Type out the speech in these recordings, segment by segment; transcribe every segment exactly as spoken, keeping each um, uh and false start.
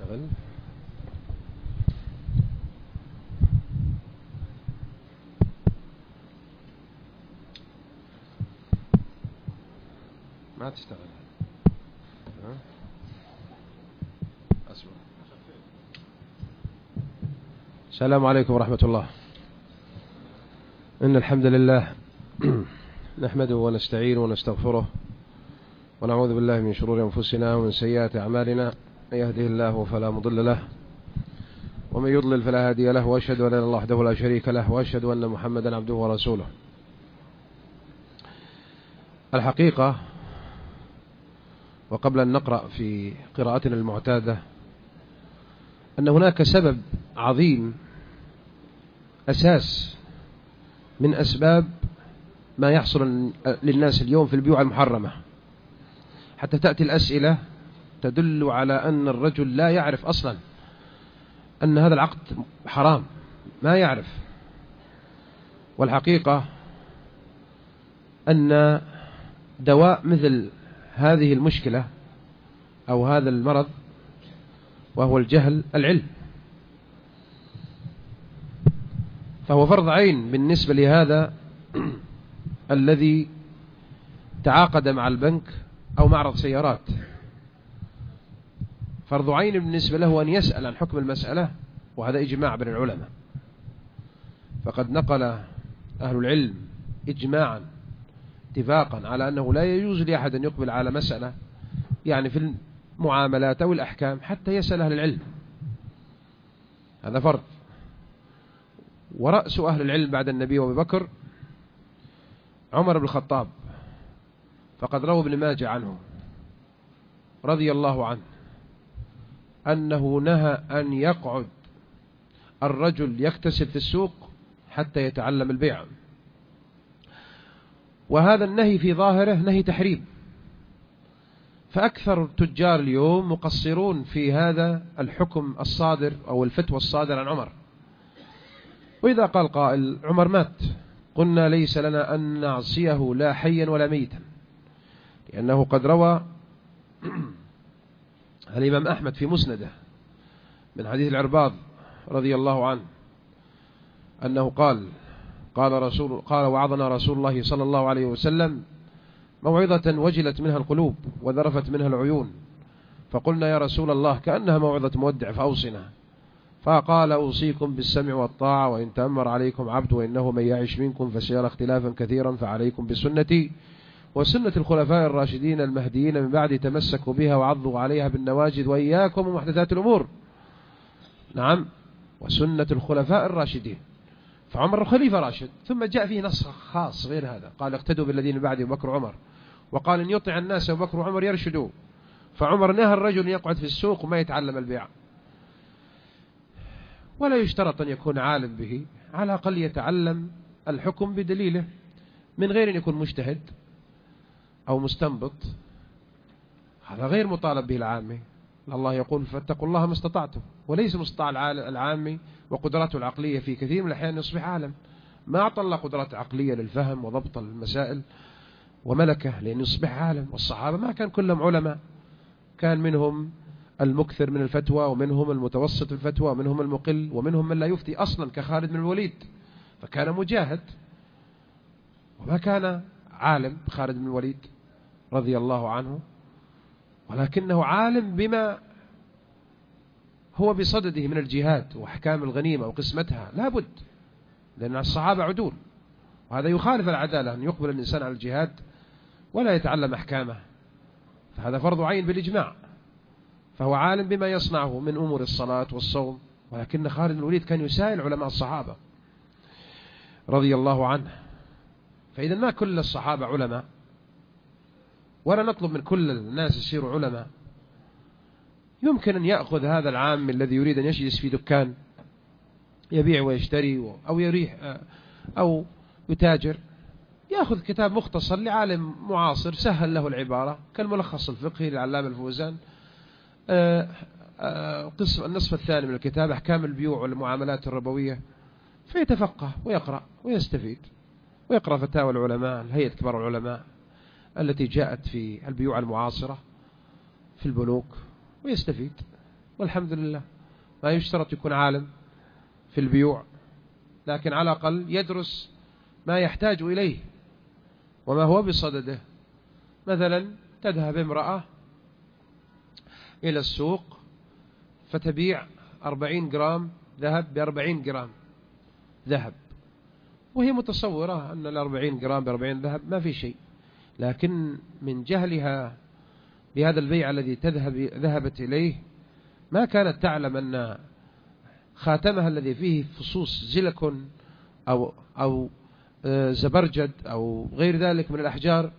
تشتغل. ما تشتغل. ها؟ أسمع. السلام عليكم ورحمة الله. إن الحمد لله نحمده ونستعينه ونستغفره ونعوذ بالله من شرور أنفسنا ومن سيئات أعمالنا. من يهده الله فلا مضل له ومن يضلل فلا هادي له، وأشهد أن لا إله إلا الله وحده لا شريك له، وأشهد أن محمدا عبده ورسوله. الحقيقة، وقبل أن نقرأ في قراءتنا المعتادة، أن هناك سبب عظيم أساس من أسباب ما يحصل للناس اليوم في البيوع المحرمة، حتى تأتي الأسئلة تدل على أن الرجل لا يعرف أصلا أن هذا العقد حرام، ما يعرف. والحقيقة أن دواء مثل هذه المشكلة أو هذا المرض وهو الجهل العلم، فهو فرض عين بالنسبة لهذا الذي تعاقد مع البنك أو معرض سيارات. فرض عين بالنسبة له أن يسأل عن حكم المسألة، وهذا إجماع بين العلماء. فقد نقل أهل العلم إجماعا اتفاقا على أنه لا يجوز لأحد أن يقبل على مسألة يعني في المعاملات أو الأحكام حتى يسأل أهل العلم. هذا فرض. ورأس أهل العلم بعد النبي وأبي بكر عمر بن الخطاب، فقد روى ابن ماجه عنه رضي الله عنه أنه نهى أن يقعد الرجل يكتسب في السوق حتى يتعلم البيع. وهذا النهي في ظاهره نهي تحريم، فأكثر التجار اليوم مقصرون في هذا الحكم الصادر أو الفتوى الصادر عن عمر. وإذا قال قائل عمر مات، قلنا ليس لنا أن نعصيه لا حيا ولا ميتا، لأنه قد روى الإمام أحمد في مسنده من حديث العرباض رضي الله عنه أنه قال قال رسول قال وعظنا رسول الله صلى الله عليه وسلم موعظة وجلت منها القلوب وذرفت منها العيون، فقلنا يا رسول الله كأنها موعظة مودع فأوصنا. فقال أوصيكم بالسمع والطاعة، وإن تأمر عليكم عبد، وإنه من يعش منكم فسيرى اختلافا كثيرا، فعليكم بسنتي وسنة الخلفاء الراشدين المهديين من بعد، تمسكوا بها وعضوا عليها بالنواجذ، وإياكم ومحدثات الأمور. نعم، وسنة الخلفاء الراشدين. فعمر خليفة راشد، ثم جاء فيه نص خاص غير هذا، قال اقتدوا بالذين من بعد بكر وعمر، وقال إن يطع الناس وبكر وعمر يرشدوا. فعمر نهى الرجل يقعد في السوق وما يتعلم البيع، ولا يشترط أن يكون عالم به، على الأقل يتعلم الحكم بدليله من غير أن يكون مجتهد أو مستنبط. هذا غير مطالب به العامي. الله يقول فاتقوا الله ما استطعتم، وليس مستطاع العامي وقدراته العقلية في كثير من الأحيان يصبح عالم. ما أعطى الله قدرات عقلية للفهم وضبط المسائل وملكة لأن يصبح عالم. والصحابة ما كان كلهم علماء، كان منهم المكثر من الفتوى، ومنهم المتوسط الفتوى، ومنهم المقل، ومنهم من لا يفتي أصلا كخالد بن الوليد، فكان مجاهد وما كان عالم خالد بن الوليد رضي الله عنه، ولكنه عالم بما هو بصدده من الجهاد وأحكام الغنيمة وقسمتها، لا بد، لأن الصحابة عدول. وهذا يخالف العدالة أن يقبل الإنسان على الجهاد ولا يتعلم أحكامه، فهذا فرض عين بالإجماع. فهو عالم بما يصنعه من أمور الصلاة والصوم، ولكن خالد بن الوليد كان يسائل علماء الصحابة رضي الله عنه. فإذا ما كل الصحابة علماء، ولا نطلب من كل الناس يصيروا علماء. يمكن أن يأخذ هذا العام الذي يريد أن يجلس في دكان يبيع ويشتري أو يريح أو يتاجر، يأخذ كتاب مختصر لعالم معاصر سهل له العبارة كالملخص الفقهي للعلامة الفوزان، قسم النصف الثاني من الكتاب أحكام البيوع والمعاملات الربوية، فيتفقه ويقرأ ويستفيد، ويقرأ فتاوى العلماء، الهيئة كبار العلماء التي جاءت في البيوع المعاصرة في البنوك، ويستفيد والحمد لله. ما يشترط يكون عالم في البيوع، لكن على الأقل يدرس ما يحتاج إليه وما هو بصدده. مثلا تذهب امرأة إلى السوق فتبيع أربعين جرام ذهب بأربعين جرام ذهب، وهي متصورة أن الأربعين جرام بأربعين ذهب ما في شيء، لكن من جهلها بهذا البيع الذي تذهب ذهبت إليه ما كانت تعلم أن خاتمها الذي فيه فصوص زلكون أو, أو زبرجد أو غير ذلك من الأحجار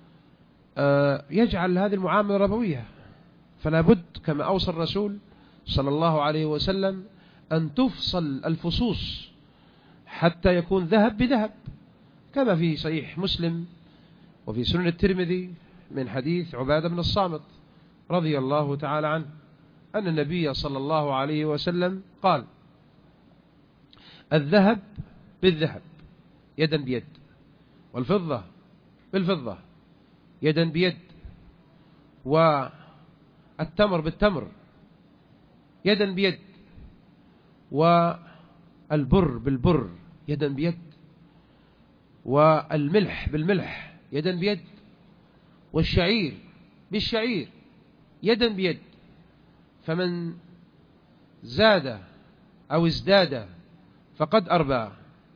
يجعل هذه المعاملة ربوية. فلا بد كما أوصى الرسول صلى الله عليه وسلم أن تفصل الفصوص حتى يكون ذهب بذهب، كما في صحيح مسلم وفي سنن الترمذي من حديث عبادة بن الصامت رضي الله تعالى عنه أن النبي صلى الله عليه وسلم قال: الذهب بالذهب يدا بيد، والفضة بالفضة يدا بيد، والتمر بالتمر يدا بيد، والبر بالبر يدا بيد، والملح بالملح يدا بيد، والشعير بالشعير يدا بيد. فمن زاد أو ازداد فقد أربى.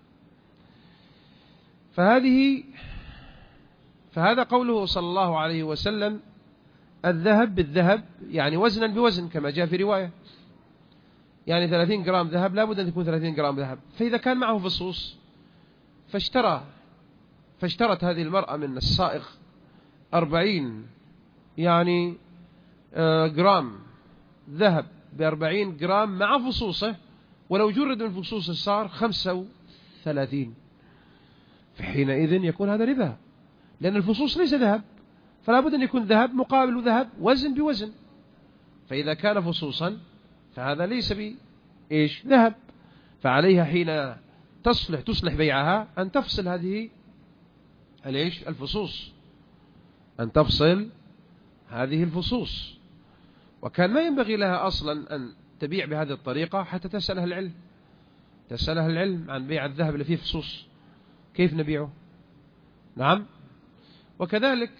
فهذه فهذا قوله صلى الله عليه وسلم الذهب بالذهب، يعني وزنا بوزن كما جاء في رواية، يعني ثلاثين جرام ذهب لا بد أن تكون ثلاثين جرام ذهب. فإذا كان معه فصوص فاشترى فاشترت هذه المرأة من السائق أربعين يعني جرام ذهب بأربعين جرام مع فصوصه، ولو جرد من فصوصه صار خمسة وثلاثين، فحينئذ يكون هذا ربا، لأن الفصوص ليس ذهب، فلا بد أن يكون ذهب مقابل ذهب وزن بوزن. فإذا كان فصوصا فهذا ليس بإيش ذهب، فعليها حين تصلح تصلح بيعها أن تفصل هذه الإيش الفصوص، أن تفصل هذه الفصوص. وكان ما ينبغي لها أصلا أن تبيع بهذه الطريقة حتى تسأل أهل العلم، تسأل أهل العلم عن بيع الذهب اللي فيه فصوص كيف نبيعه. نعم. وكذلك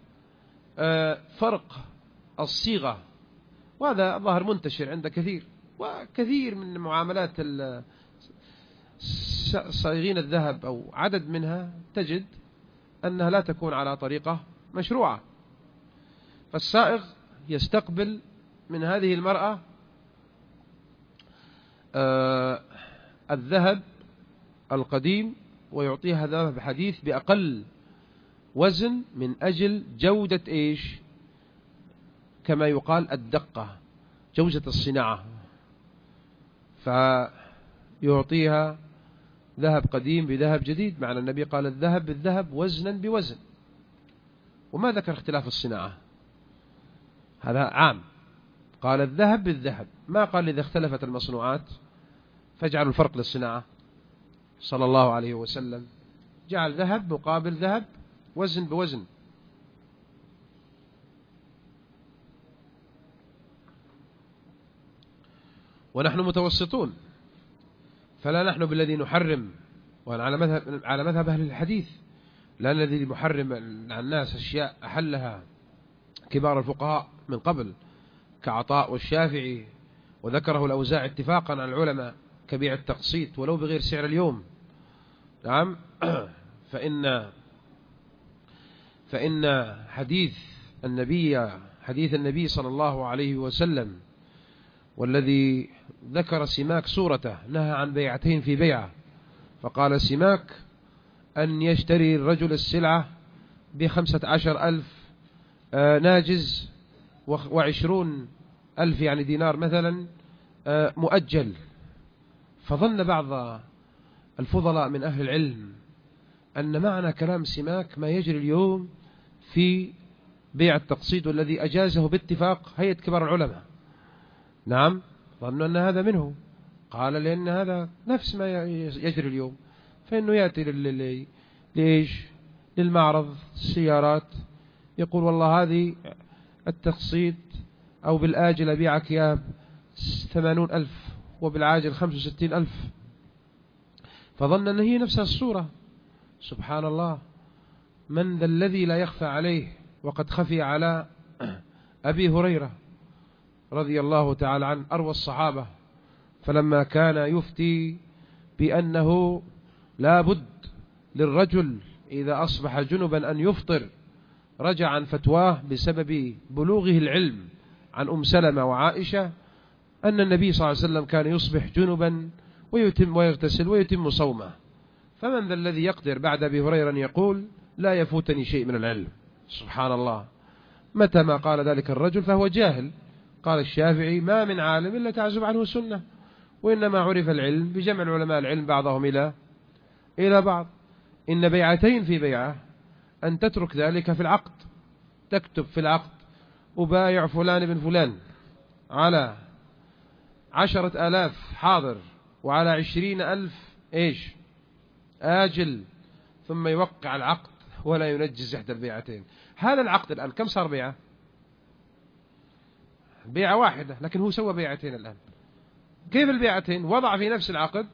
فرق الصيغة، وهذا ظاهر منتشر عند كثير، وكثير من معاملات صايغين الذهب أو عدد منها تجد أنها لا تكون على طريقة مشروعة. فالسائغ يستقبل من هذه المرأة آه الذهب القديم ويعطيها ذهب حديث بأقل وزن من أجل جودة إيش كما يقال الدقة، جودة الصناعة. فيعطيها ذهب قديم بذهب جديد، معنى النبي قال الذهب بالذهب وزنا بوزن، وما ذكر اختلاف الصناعة، هذا عام. قال الذهب بالذهب، ما قال إذا اختلفت المصنوعات فاجعلوا الفرق للصناعة. صلى الله عليه وسلم جعل ذهب مقابل ذهب وزن بوزن. ونحن متوسطون، فلا نحن بالذي نحرم، وأنا على مذهب على مذهب أهل الحديث، لا الذي محرم على الناس أشياء أحلها كبار الفقهاء من قبل كعطاء والشافعي، وذكره الأوزاعي اتفاقا عن العلماء كبيع التقسيط ولو بغير سعر اليوم. نعم. فإن فإن حديث النبي حديث النبي صلى الله عليه وسلم والذي ذكر سماك سورته نهى عن بيعتين في بيعة، فقال سماك أن يشتري الرجل السلعة بخمسة عشر ألف ناجز وعشرون ألف يعني دينار مثلا مؤجل. فظن بعض الفضلاء من أهل العلم أن معنى كلام سماك ما يجري اليوم في بيع التقسيط والذي أجازه باتفاق هيئة كبار العلماء. نعم. ظنوا أن هذا منه، قال لأن هذا نفس ما يجري اليوم، فإنه يأتي لل... ليش للمعرض السيارات يقول والله هذه التقسيط أو بالآجل أبيعك يا ثمانون ألف وبالعاجل خمس وستين ألف، فظن أن هي نفسها الصورة. سبحان الله، من ذا الذي لا يخفى عليه؟ وقد خفي على أبي هريرة رضي الله تعالى عنه أروى الصحابة، فلما كان يفتي بأنه لا بد للرجل إذا أصبح جنبا أن يفطر، رجع عن فتواه بسبب بلوغه العلم عن أم سلمة وعائشة أن النبي صلى الله عليه وسلم كان يصبح جنبا ويتم ويغتسل ويتم صومه. فمن ذا الذي يقدر بعد أبي هريرة أن يقول لا يفوتني شيء من العلم؟ سبحان الله، متى ما قال ذلك الرجل فهو جاهل. قال الشافعي ما من عالم إلا تعزب عنه سنة، وإنما عرف العلم بجمع العلماء العلم بعضهم إلى إلى بعض. إن بيعتين في بيعة أن تترك ذلك في العقد، تكتب في العقد أبايع فلان بن فلان على عشرة آلاف حاضر وعلى عشرين ألف إيش آجل، ثم يوقع العقد ولا ينجز إحدى البيعتين. هذا العقد الآن كم صار بيعة؟ بيعة واحدة، لكن هو سوى بيعتين الآن. كيف البيعتين؟ وضع في نفس العقد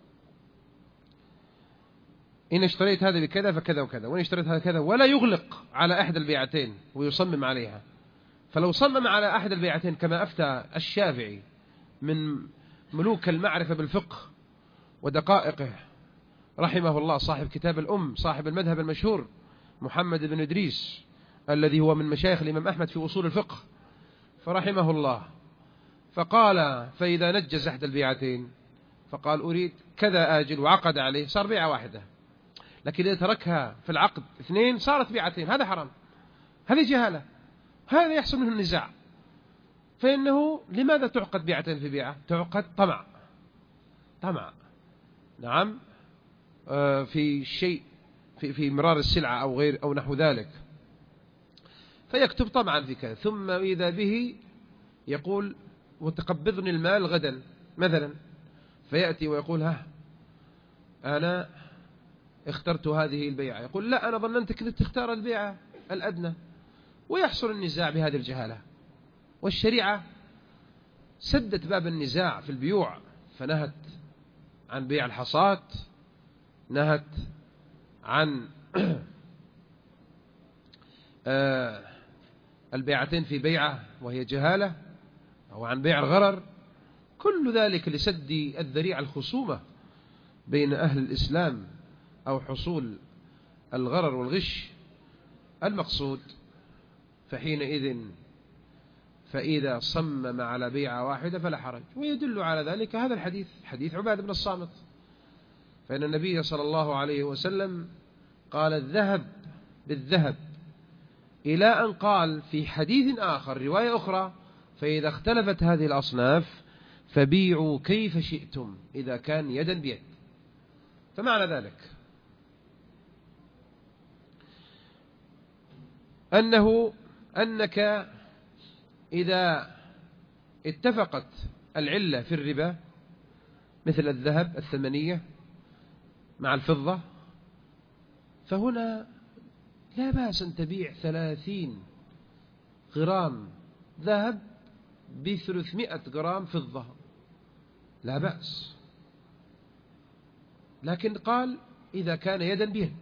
إن اشتريت هذا بكذا فكذا وكذا، وإن اشتريت هذا كذا، ولا يغلق على أحد البيعتين ويصمم عليها. فلو صمم على أحد البيعتين كما أفتى الشافعي من ملوك المعرفة بالفقه ودقائقه رحمه الله، صاحب كتاب الأم، صاحب المذهب المشهور محمد بن إدريس الذي هو من مشايخ الإمام أحمد في أصول الفقه، فرحمه الله، فقال فإذا نجز أحد البيعتين فقال أريد كذا آجل وعقد عليه، صار بيعة واحدة. لكن إذا تركها في العقد اثنين صارت بيعتين، هذا حرام، هذه جهالة، هذا يحصل منه النزاع. فإنه لماذا تعقد بيعتين في بيعة؟ تعقد طمع، طمع نعم في شيء في في مرار السلعة أو غير أو نحو ذلك، فيكتب طمعا في كذا، ثم إذا به يقول وتقبضني المال غدا مثلا، فيأتي ويقول ها أنا اخترت هذه البيعة، يقول لا أنا ظننتك تختار البيعة الأدنى، ويحصل النزاع بهذه الجهالة. والشريعة سدت باب النزاع في البيوع، فنهت عن بيع الحصاد، نهت عن البيعتين في بيعة وهي جهالة، أو عن بيع الغرر، كل ذلك لسد الذريعة الخصومة بين أهل الإسلام أو حصول الغرر والغش المقصود. فحينئذ فإذا صمم على بيعة واحدة فلا حرج. ويدل على ذلك هذا الحديث، حديث عبادة بن الصامت، فإن النبي صلى الله عليه وسلم قال الذهب بالذهب، إلى أن قال في حديث آخر رواية أخرى فإذا اختلفت هذه الأصناف فبيعوا كيف شئتم إذا كان يدا بيد. فمعنى ذلك أنه أنك إذا اتفقت العلة في الربا مثل الذهب الثمنية مع الفضة، فهنا لا بأس أن تبيع ثلاثين غرام ذهب بثلاثمائة غرام فضة، لا بأس. لكن قال إذا كان يدا بيد،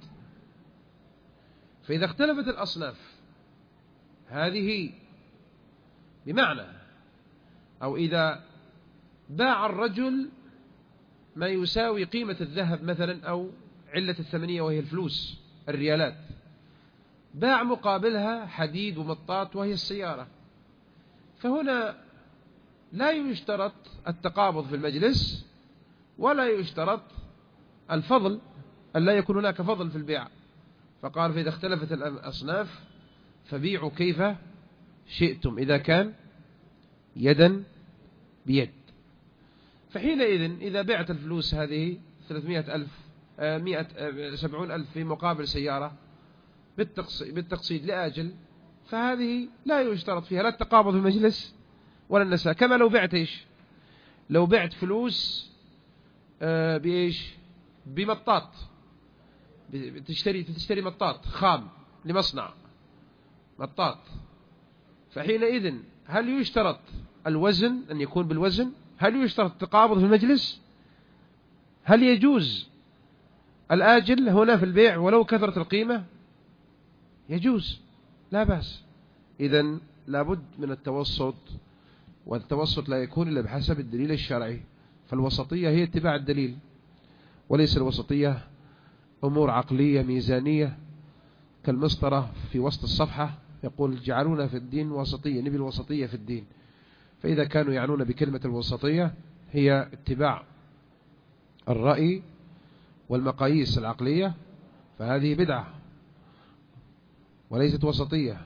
فإذا اختلفت الأصناف هذه بمعنى، أو إذا باع الرجل ما يساوي قيمة الذهب مثلا أو علة الثمنية وهي الفلوس الريالات، باع مقابلها حديد ومطاط وهي السيارة، فهنا لا يشترط التقابض في المجلس ولا يشترط الفضل، أن لا يكون هناك فضل في البيع. فقال فإذا اختلفت الأصناف فبيعوا كيف شئتم إذا كان يدا بيد. فحينئذ إذا بعت الفلوس هذه ثلاثمائة ألف مئة سبعون ألف في مقابل سيارة بالتقسيط لآجل، فهذه لا يشترط فيها لا التقابض في المجلس ولا النساء. كما لو بعت إيش، لو بعت فلوس بإيش، بمطاط، تشتري تشتري مطاط خام لمصنع مطاط، فحينئذ هل يشترط الوزن أن يكون بالوزن هل يشترط التقابض في المجلس؟ هل يجوز الآجل هنا في البيع ولو كثرت القيمة؟ يجوز، لا بأس. إذن لابد من التوسط، والتوسط لا يكون إلا بحسب الدليل الشرعي. فالوسطية هي اتباع الدليل، وليس الوسطية أمور عقلية ميزانية كالمسطرة في وسط الصفحة يقول جعلونا في الدين وسطية، نبي الوسطية في الدين. فإذا كانوا يعنون بكلمة الوسطية هي اتباع الرأي والمقاييس العقلية فهذه بدعة وليست وسطية.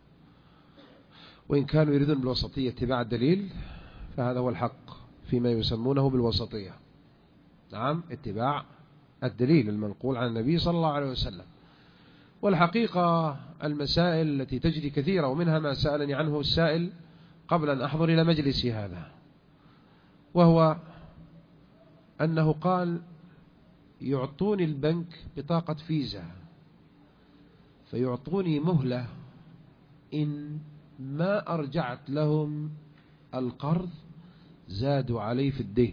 وإن كانوا يريدون بالوسطية اتباع الدليل فهذا هو الحق فيما يسمونه بالوسطية. نعم، اتباع الدليل المنقول عن النبي صلى الله عليه وسلم. والحقيقة المسائل التي تجري كثيرة، ومنها ما سألني عنه السائل قبل أن أحضر إلى مجلسي هذا، وهو أنه قال يعطوني البنك بطاقة فيزا فيعطوني مهلة إن ما أرجعت لهم القرض زادوا علي في الدين.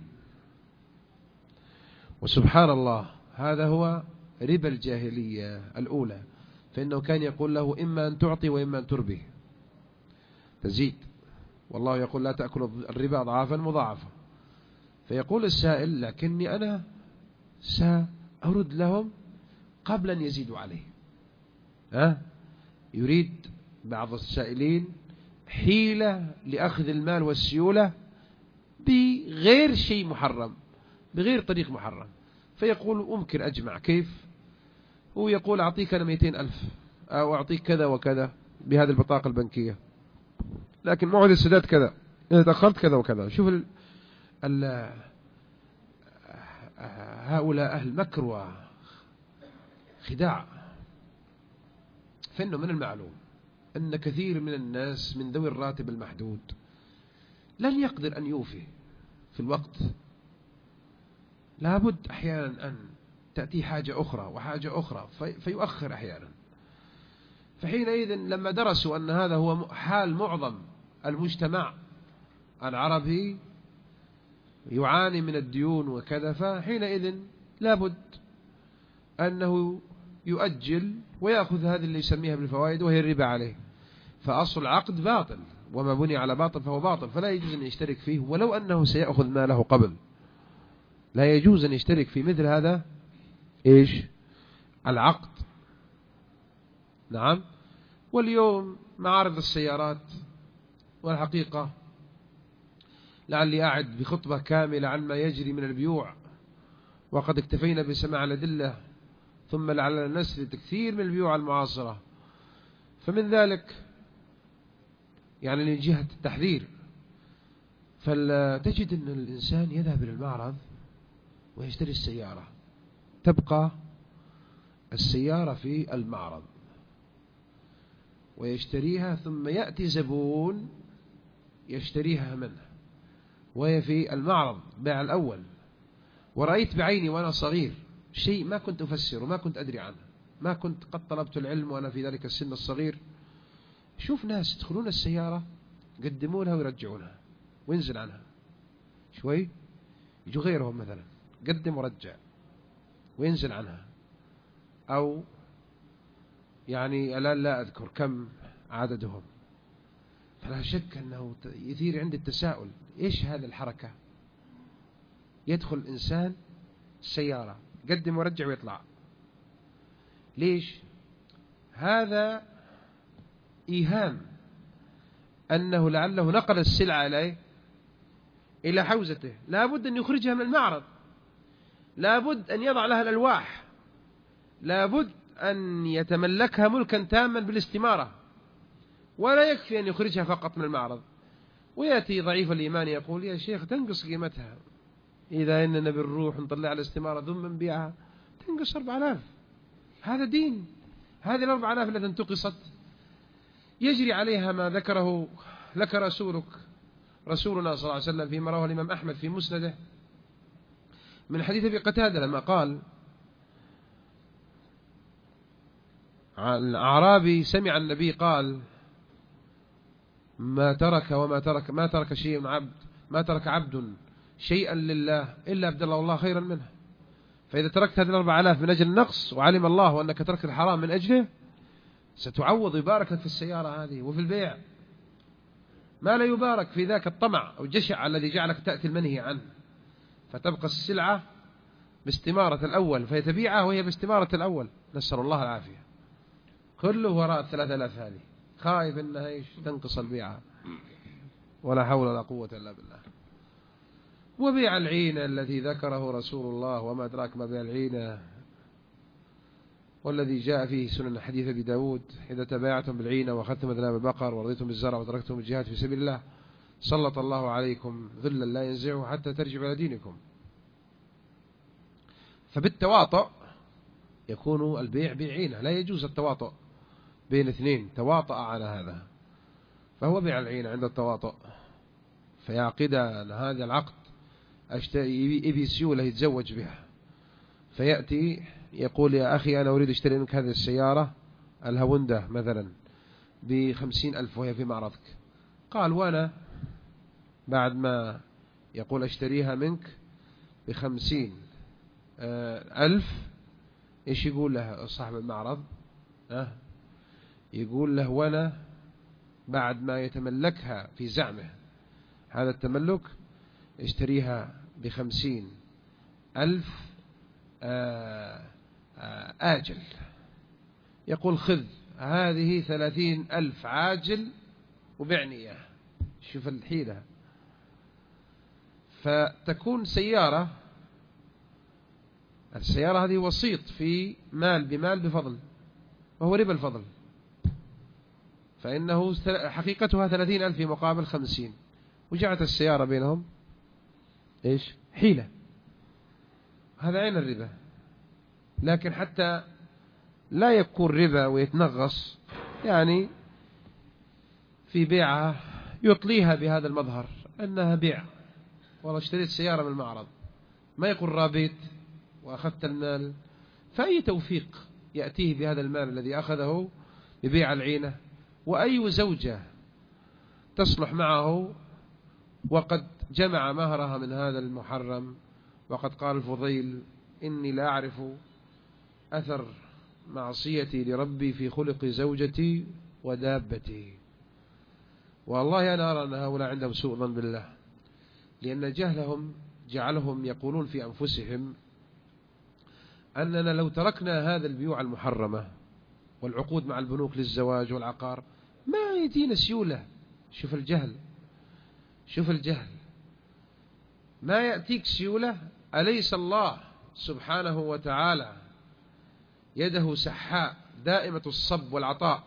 وسبحان الله هذا هو ربا الجاهلية الأولى، فإنه كان يقول له إما أن تعطي وإما أن تربي تزيد، والله يقول لا تأكل الربا أضعافا مضاعفة. فيقول السائل لكني أنا سأرد لهم قبل أن يزيدوا عليه. ها؟ يريد بعض السائلين حيلة لأخذ المال والسيولة بغير شيء محرم، بغير طريق محرم. فيقول ممكن أجمع. كيف؟ هو يقول أعطيك أنا مئتين ألف أو أعطيك كذا وكذا بهذه البطاقة البنكية، لكن موعد السداد كذا، إذا تأخرت كذا وكذا. شوف ال ال هؤلاء أهل مكر وخداع. فإنه من المعلوم أن كثير من الناس من ذوي الراتب المحدود لن يقدر أن يوفي في الوقت، لابد أحيانا أن تأتي حاجة أخرى وحاجة أخرى في فيؤخر أحيانا. فحينئذ لما درسوا أن هذا هو حال معظم المجتمع العربي يعاني من الديون وكذا، فحينئذ لابد أنه يؤجل ويأخذ هذه اللي يسميها بالفوائد وهي الربا عليه. فأصل العقد باطل، وما بني على باطل فهو باطل، فلا يجوز أن يشترك فيه ولو أنه سيأخذ ماله قبل. لا يجوز أن يشترك في مثل هذا إيش العقد. نعم. واليوم معارض السيارات، والحقيقة لعلي أعد بخطبة كاملة عن ما يجري من البيوع، وقد اكتفينا بسماع الأدلة، ثم لعلنا نسرد كثير من البيوع المعاصرة. فمن ذلك يعني من جهة التحذير، فتجد أن الإنسان يذهب إلى المعرض ويشتري السيارة، تبقى السيارة في المعرض ويشتريها، ثم يأتي زبون يشتريها منه وهي في المعرض بيع الأول. ورأيت بعيني وأنا صغير شيء ما كنت أفسر وما كنت أدري عنه، ما كنت قد طلبت العلم وأنا في ذلك السن الصغير. شوف ناس يدخلون السيارة يقدمونها ويرجعونها وينزل عنها شوي، يجوا غيرهم مثلا قدم ورجع وينزل عنها، أو يعني الآن لا أذكر كم عددهم. فلا شك أنه يثير عندي التساؤل، إيش هذه الحركة؟ يدخل الإنسان السيارة قدم ورجع ويطلع، ليش؟ هذا إيهام أنه لعله نقل السلعة إليه إلى حوزته، لابد أن يخرجها من المعرض، لابد أن يضع لها الألواح، لابد أن يتملكها ملكا تاما بالاستمارة، ولا يكفي أن يخرجها فقط من المعرض. ويأتي ضعيف الإيمان يقول يا شيخ تنقص قيمتها، إذا إننا بنروح نطلع على الاستمارة ثم نبيعها تنقص أربع آلاف. هذا دين. هذه الأربع آلاف التي انتقصت يجري عليها ما ذكره لك رسولك رسولنا صلى الله عليه وسلم فيما رواه الإمام أحمد في مسنده من حديث أبي قتادة لما قال الأعرابي سمع النبي قال ما ترك وما ترك ما ترك شيء عبد ما ترك عبد شيئا لله إلا أبدل الله خيرا منه. فإذا تركت هذه الأربع آلاف من أجل النقص وعلم الله أنك تركت الحرام من أجله ستعوض، يبارك لك في السيارة هذه وفي البيع. ما لا يبارك في ذاك الطمع أو الجشع الذي جعلك تأتي المنهي عنه، فتبقى السلعة باستمارة الأول فيتبيعها وهي باستمارة الأول، نسأل الله العافية. كله وراء الثلاثة آلاف هذه، خايف أنها إيش تنقص البيعة، ولا حول ولا قوة إلا بالله. وبيع العينة الذي ذكره رسول الله، وما أدراك ما بيع العينة، والذي جاء فيه سنن حديث أبي داود: إذا تبايعتم بالعينة وأخذتم أذناب البقر ورضيتم بالزرع وتركتم الجهاد في سبيل الله سلط الله عليكم ذلا لا ينزعه حتى ترجعوا إلى دينكم. فبالتواطؤ يكون البيع بيع عينة، لا يجوز التواطؤ بين اثنين تواطأ على هذا، فهو بيع العينة عند التواطؤ. فيعقد هذا العقد، يبي سيولة يتزوج بها، فيأتي يقول: يا أخي أنا أريد أشتري منك هذه السيارة الهوندا مثلا بخمسين ألف وهي في معرضك. قال: وأنا بعد ما يقول أشتريها منك بخمسين ألف، إيش يقول له صاحب المعرض؟ أه يقول له: وأنا بعد ما يتملكها في زعمه هذا التملك اشتريها بخمسين ألف آجل. يقول: خذ هذه ثلاثين ألف عاجل وبعني إياه. شوف الحيلة. فتكون سيارة، السيارة هذه وسيط في مال بمال بفضل، وهو ربا الفضل، فإنه حقيقتها ثلاثين ألف في مقابل خمسين، وجعت السيارة بينهم إيش؟ حيلة. هذا عين الربا. لكن حتى لا يكون ربا ويتنغص، يعني في بيعها يطليها بهذا المظهر أنها بيع، والله اشتريت سيارة من المعرض، ما يقول رابط وأخذت المال. فأي توفيق يأتيه بهذا المال الذي أخذه ببيع العينة؟ وأي زوجة تصلح معه وقد جمع مهرها من هذا المحرم؟ وقد قال الفضيل: إني لا أعرف أثر معصيتي لربي في خلق زوجتي ودابتي. والله أنا أرى أن هؤلاء عندهم سوء ظن بالله، لأن جهلهم جعلهم يقولون في أنفسهم أننا لو تركنا هذا البيوع المحرمة والعقود مع البنوك للزواج والعقار ما يدينا سيولة. شوف الجهل، شوف الجهل. ما يأتيك سيولة؟ أليس الله سبحانه وتعالى يده سحاء دائمة الصب والعطاء،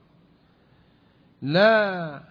لا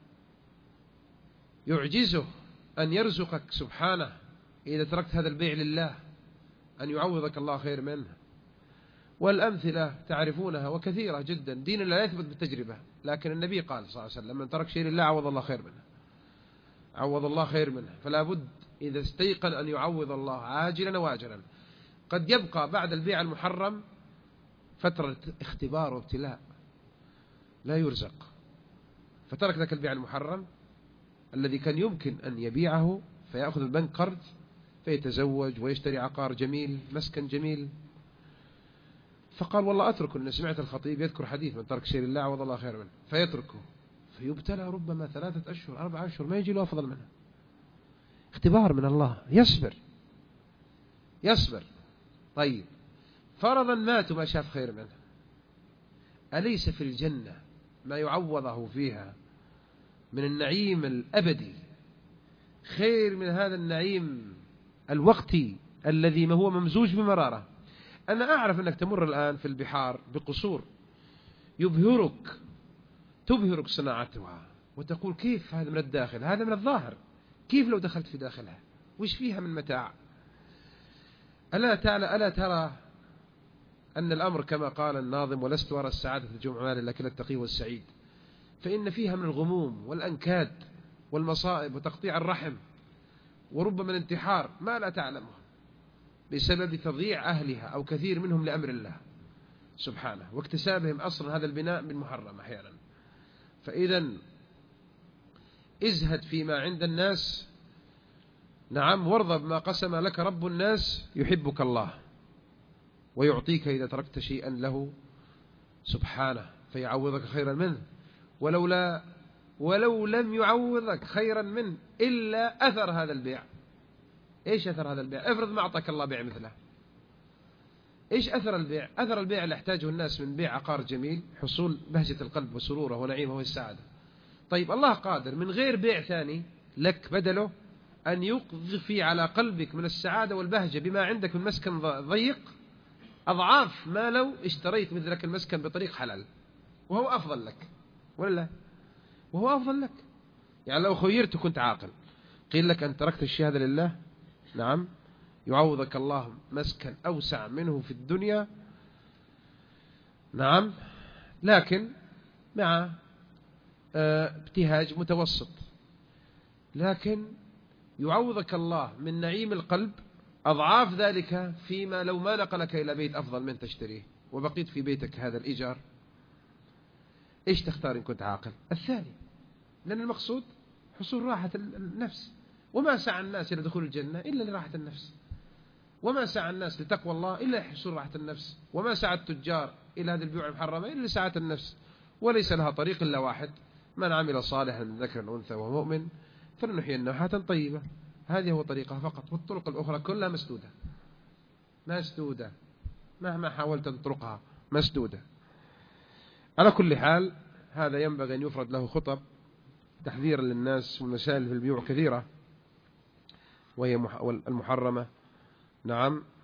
يعجزه أن يرزقك سبحانه إذا تركت هذا البيع لله، أن يعوضك الله خير منه. والأمثلة تعرفونها وكثيرة جدا. دين لا يثبت بالتجربة، لكن النبي قال صلى الله عليه وسلم: من ترك شيء لله عوض الله خير منه، عوض الله خير منه. فلا بد إذا استيقن أن يعوض الله عاجلا واجلا. قد يبقى بعد البيع المحرم فترة اختبار وابتلاء، لا يرزق، فترك ذاك البيع المحرم الذي كان يمكن أن يبيعه فيأخذ البنك قرض فيتزوج ويشتري عقار جميل، مسكن جميل، فقال: والله أتركه. أن سمعت الخطيب يذكر حديث: من ترك شيء لله عوض الله خير منه، فيتركه، فيبتلى ربما ثلاثة أشهر أربعة أشهر ما يجي له أفضل منه. اختبار من الله، يصبر يصبر. طيب فرضا مات وما شاف خير منه، أليس في الجنة ما يعوضه فيها من النعيم الأبدي خير من هذا النعيم الوقتي الذي ما هو ممزوج بمرارة؟ أنا أعرف أنك تمر الآن في البحار بقصور يبهرك، تبهرك صناعتها، وتقول: كيف هذا من الداخل، هذا من الظاهر، كيف لو دخلت في داخلها، وش فيها من متاع؟ ألا تعالى ألا ترى أن الأمر كما قال الناظم: ولست أرى السعادة الجمعان لكن التقي والسعيد. فإن فيها من الغموم والأنكاد والمصائب وتقطيع الرحم وربما الانتحار ما لا تعلمه بسبب تضييع أهلها أو كثير منهم لأمر الله سبحانه، واكتسابهم أصلا هذا البناء من محرم أحيانا. فإذا ازهد فيما عند الناس نعم وارضى بما قسم لك رب الناس يحبك الله ويعطيك إذا تركت شيئا له سبحانه فيعوضك خيرا منه، ولولا ولو لم يعوضك خيرا منه إلا أثر هذا البيع. إيش أثر هذا البيع؟ افرض ما أعطاك الله بيع مثله، إيش أثر البيع؟ أثر البيع اللي يحتاجه الناس من بيع عقار جميل حصول بهجة القلب وسروره ونعيمه والسعادة. طيب الله قادر من غير بيع ثاني لك بدله أن يقذفي على قلبك من السعادة والبهجة بما عندك من مسكن ضيق أضعاف ما لو اشتريت مثلك المسكن بطريق حلال، وهو أفضل لك ولا وهو أفضل لك. يعني لو خيرت كنت عاقل قيل لك أن تركت الشيء هذا لله، نعم يعوضك الله مسكن أوسع منه في الدنيا، نعم لكن مع ابتهاج متوسط، لكن يعوضك الله من نعيم القلب أضعاف ذلك فيما لو ما نقلك إلى بيت أفضل من تشتريه وبقيت في بيتك هذا الإيجار. إيش تختار إن كنت عاقل؟ الثاني، لأن المقصود حصول راحة النفس، وما سعى الناس إلى دخول الجنة إلا لراحة النفس، وما سعى الناس لتقوى الله إلا لحصول راحة النفس، وما سعى التجار إلى هذه البيوع المحرمة إلا لسعة النفس، وليس لها طريق إلا واحد: من عمل صالحا من ذكر أو أنثى وهو مؤمن فلنحيينه حياة طيبة. هذه هو طريقها فقط، والطرق الأخرى كلها مسدودة مسدودة مهما حاولت أن تطرقها مسدودة. على كل حال هذا ينبغي أن يفرد له خطب تحذيرا للناس، والمسائل في البيوع كثيرة وهي المحرمة، نعم